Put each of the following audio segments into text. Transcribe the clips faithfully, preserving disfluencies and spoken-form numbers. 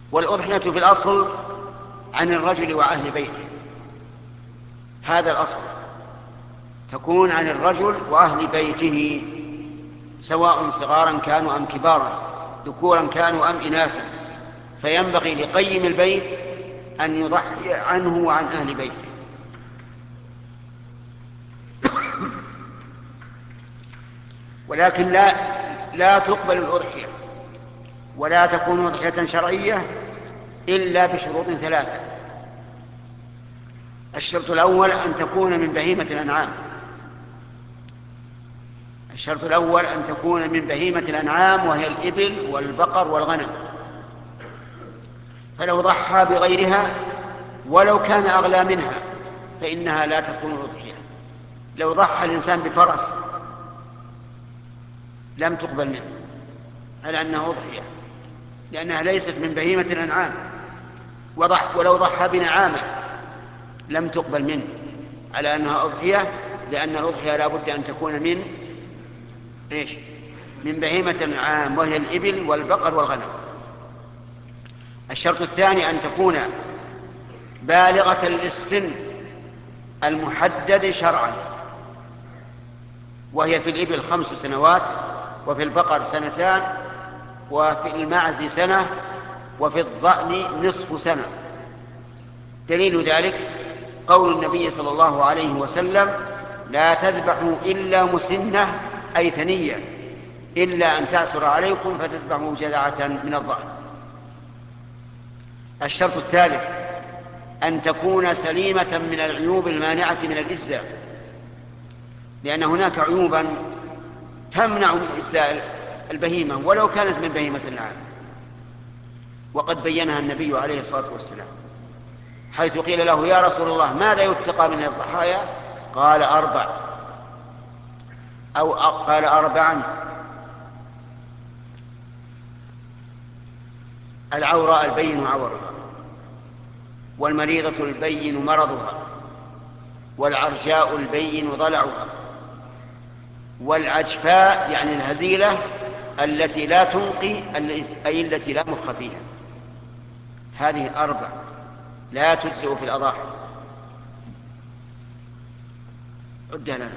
والأضحية في الأصل عن الرجل وأهل بيته، هذا الأصل، تكون عن الرجل وأهل بيته سواء صغارا كانوا أم كبارا، ذكورا كانوا أم إناثا، فينبغي لقيم البيت أن يضحي عنه وعن أهل بيته. ولكن لا لا تقبل الأضحية ولا تكون أضحية شرعية إلا بشروط ثلاثة. الشرط الأول أن تكون من بهيمة الأنعام الشرط الأول أن تكون من بهيمة الأنعام وهي الإبل والبقر والغنم، فلو ضحى بغيرها ولو كان أغلى منها فإنها لا تكون أضحية. لو ضحى الإنسان بفرس لم تقبل منه على أنها أضحية، لأنها ليست من بهيمة الأنعام. وضح ولو ضحى بنعامة لم تقبل منه على أنها أضحية، لأن الأضحية لا بد أن تكون من إيش؟ من بهيمة الأنعام وهي الإبل والبقر والغنم. الشرط الثاني أن تكون بالغة للسن المحدد شرعا، وهي في الإبل خمس سنوات، وفي البقر سنتان، وفي المعز سنة، وفي الضأن نصف سنة. دليل ذلك قول النبي صلى الله عليه وسلم: لا تذبحوا إلا مسنة أي ثنية، إلا أن تأسر عليكم فتذبحوا جذعة من الضأن. الشرط الثالث أن تكون سليمة من العيوب المانعة من الإجزاء، لأن هناك عيوبا تمنع من إجزاء البهيمة ولو كانت من بهيمة الأنعام، وقد بينها النبي عليه الصلاة والسلام، حيث قيل له: يا رسول الله ماذا يتقى من الضحايا؟ قال: أربع، أو قال: أربعا: العوراء البين عورها، والمريضة البين مرضها، والعرجاء البين ضلعها، والعجفاء يعني الهزيلة التي لا تنقي أي التي لا مخ فيها. هذه أربع لا تجزئ في الأضاحي. عد لنا.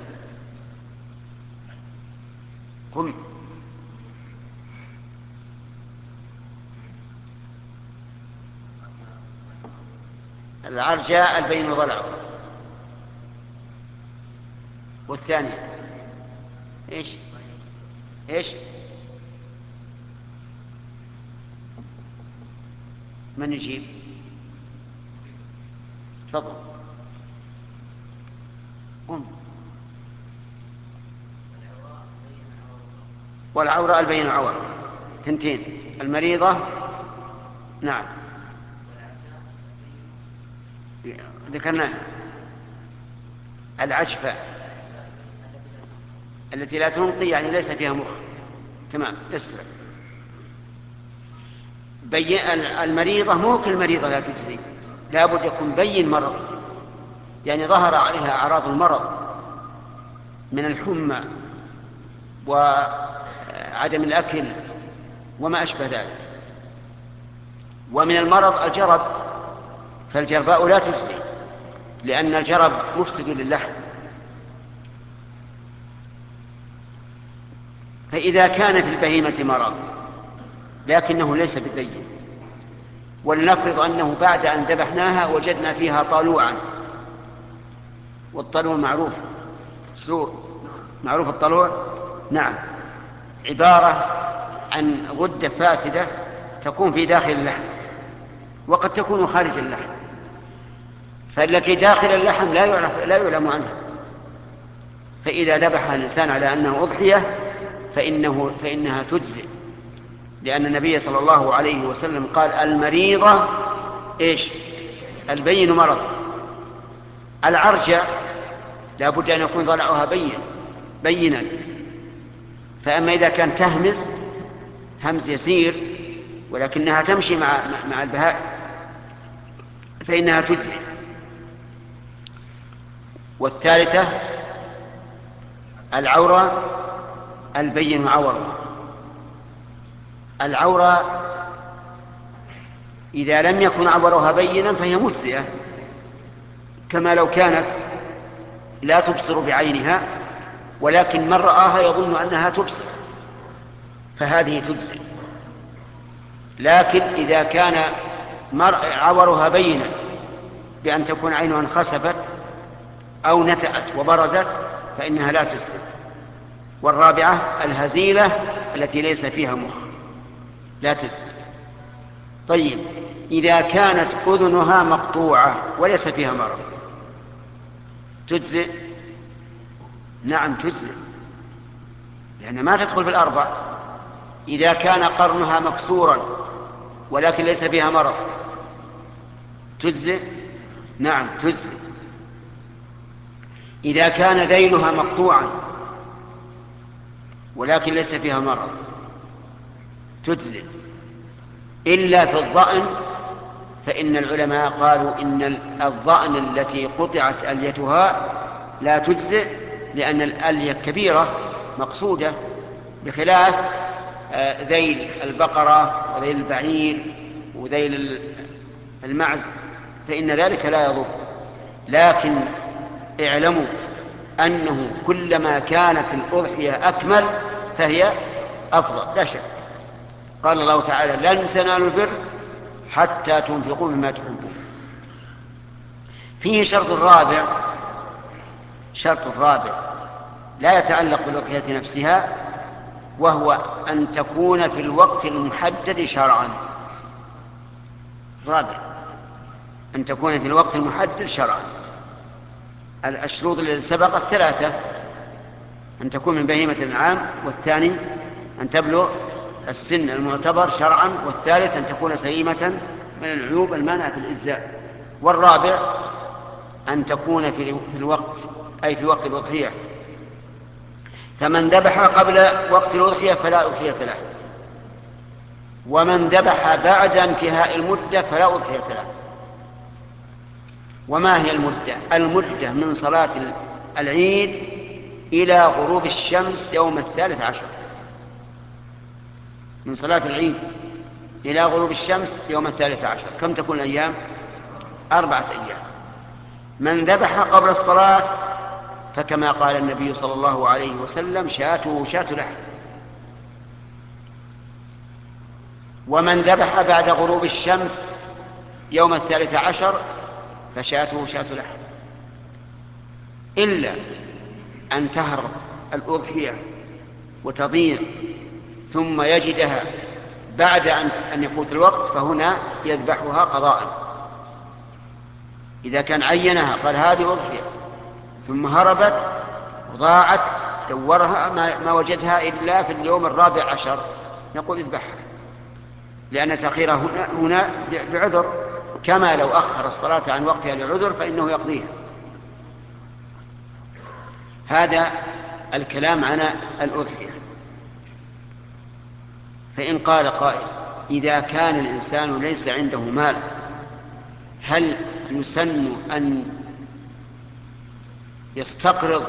قم. العرجاء البين ضلعه. والثاني ايش ايش من يجيب؟ تفضل. قم. والعوراء البين عور، ثنتين. المريضة نعم ذكرناها. العجفة التي لا تنقي يعني ليس فيها مخ. تمام. يسرع. بين المريضة مو كل مريضة لا تجزي، لا بد يكون بين مرض، يعني ظهر عليها أعراض المرض من الحمى وعدم الأكل وما أشبه ذلك. ومن المرض الجرب، فالجرباء لا تجزي لأن الجرب مفسد للحم. فإذا كان في البهيمة مرض لكنه ليس بالبين، ولنفرض أنه بعد أن ذبحناها وجدنا فيها طالوعا، والطلوع معروف سرور، معروف الطلوع، نعم، عبارة عن غدة فاسدة تكون في داخل اللحم وقد تكون خارج اللحم، فالتي داخل اللحم لا يعرف لا يعلم عنها. فإذا ذبح الإنسان على أنه أضحية فإنه فإنها تجزئ، لأن النبي صلى الله عليه وسلم قال: المريضة إيش؟ البين مرض. العرجة لا بد أن يكون ضلعها بين بينا، فأما إذا كان تهمز همز يسير ولكنها تمشي مع مع البهائم فإنها تجزئ. والثالثة العورة البين عورها. العورة إذا لم يكن عورها بينا فهي مجزئة، كما لو كانت لا تبصر بعينها ولكن من رآها يظن أنها تبصر فهذه تجزئ. لكن إذا كان عورها بينا بأن تكون عينها انخسفت أو نتأت وبرزت فإنها لا تجزئ. والرابعة الهزيلة التي ليس فيها مخ لا تجزئ. طيب إذا كانت أذنها مقطوعة وليس فيها مرض تجزئ؟ نعم تجزئ، لأن ما تدخل في الأربع. إذا كان قرنها مكسورا ولكن ليس فيها مرض تجزئ؟ نعم تجزئ. إذا كان ذيلها مقطوعا ولكن ليس فيها مرض تجزئ، إلا في الظأن، فإن العلماء قالوا إن الظأن التي قطعت أليتها لا تجزئ، لأن الألية كبيرة مقصودة، بخلاف ذيل البقرة وذيل البعير وذيل المعز فإن ذلك لا يضر. لكن اعلموا أنه كلما كانت الأضحية أكمل فهي أفضل لا شك. قال الله تعالى لن تنالوا البر حتى تنفقوا مما تحبون. فيه شرط رابع، شرط رابع لا يتعلق بالأضحية نفسها، وهو أن تكون في الوقت المحدد شرعا. رابع أن تكون في الوقت المحدد شرعا. الشروط التي سبقت ثلاثة: أن تكون من بهيمة الأنعام، والثاني أن تبلغ السن المعتبر شرعا، والثالث أن تكون سليمة من العيوب المانعة في الإجزاء، والرابع أن تكون في الوقت أي في وقت الأضحية. فمن ذبح قبل وقت الأضحية فلا أضحية له، ومن ذبح بعد انتهاء المدة فلا أضحية له. وما هي المدة؟ المدة من صلاة العيد إلى غروب الشمس يوم الثالث عشر، من صلاة العيد إلى غروب الشمس يوم الثالث عشر كم تكون الأيام؟ أربعة أيام. من ذبح قبل الصلاة فكما قال النبي صلى الله عليه وسلم شاته شاة لحم. ومن ذبح بعد غروب الشمس يوم الثالث عشر فشاته شاة لحم، إلا أن تهرب الأضحية وتضيع ثم يجدها بعد أن يفوت الوقت فهنا يذبحها قضاء. إذا كان عينها قال هذه أضحية ثم هربت وضاعت دورها ما وجدها إلا في اليوم الرابع عشر نقول اذبحها، لأن تأخيرها هنا, هنا بعذر، كما لو أخر الصلاة عن وقتها لعذر فإنه يقضيها. هذا الكلام عن الأضحية. فإن قال قائل إذا كان الإنسان ليس عنده مال هل يسن أن يستقرض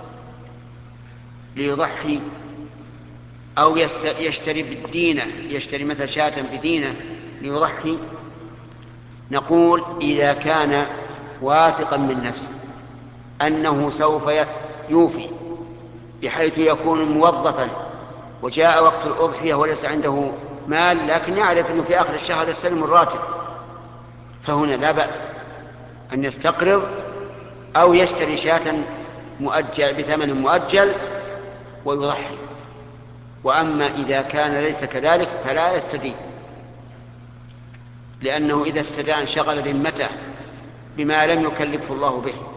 ليضحي أو يشتري بالدينة، يشتري مثل شاة بدينة ليضحي؟ نقول إذا كان واثقا من نفسه أنه سوف يوفي بحيث يكون موظفا وجاء وقت الأضحية وليس عنده مال لكن يعرف أنه في آخر الشهر يستلم الراتب، فهنا لا بأس أن يستقرض أو يشتري شاة مؤجل بثمن مؤجل ويضحي. وأما إذا كان ليس كذلك فلا يستدين، لأنه إذا استدان شغل ذمته بما لم يكلفه الله به.